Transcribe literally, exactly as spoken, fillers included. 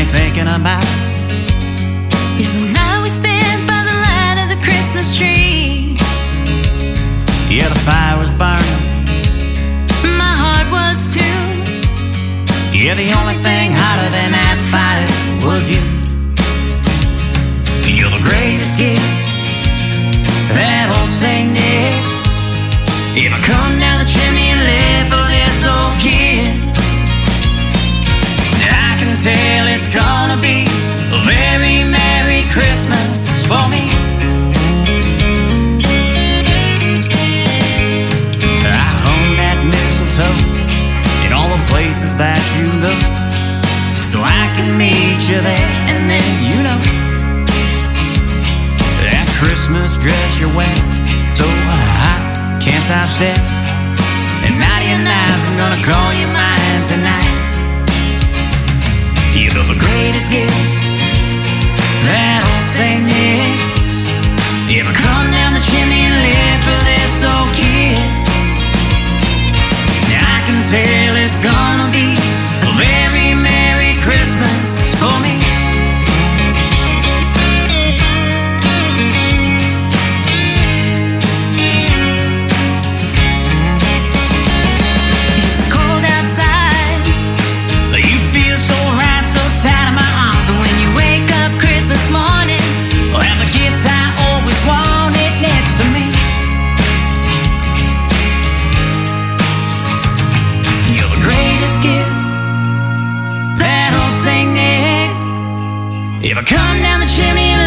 me thinking about. Yeah, the night we spent by the light of the Christmas tree. Yeah, the fire was burning, My heart was too. yeah, the only thing hotter than that fire was you. You're the greatest gift that old Saint Nick ever come down the chimney and live for this old kid. I can tell it's gonna be a very Merry Christmas for me. I hung that mistletoe in all the places that you go, so I can meet you there, and then you know that Christmas dress you're wearing, so I can't stop staring. And naughty and nice, I'm gonna call you mine tonight. You're the greatest gift that old Saint Nick ever come down the chimney and live for this old kid. Now I can tell it's gonna be a very Merry Christmas for me. It's cold outside. You feel so right, so tight in my arm, but when you wake up Christmas morning, I'll have the gift I always wanted next to me. You're the greatest gift that old Saint Nick ever come down the chimney and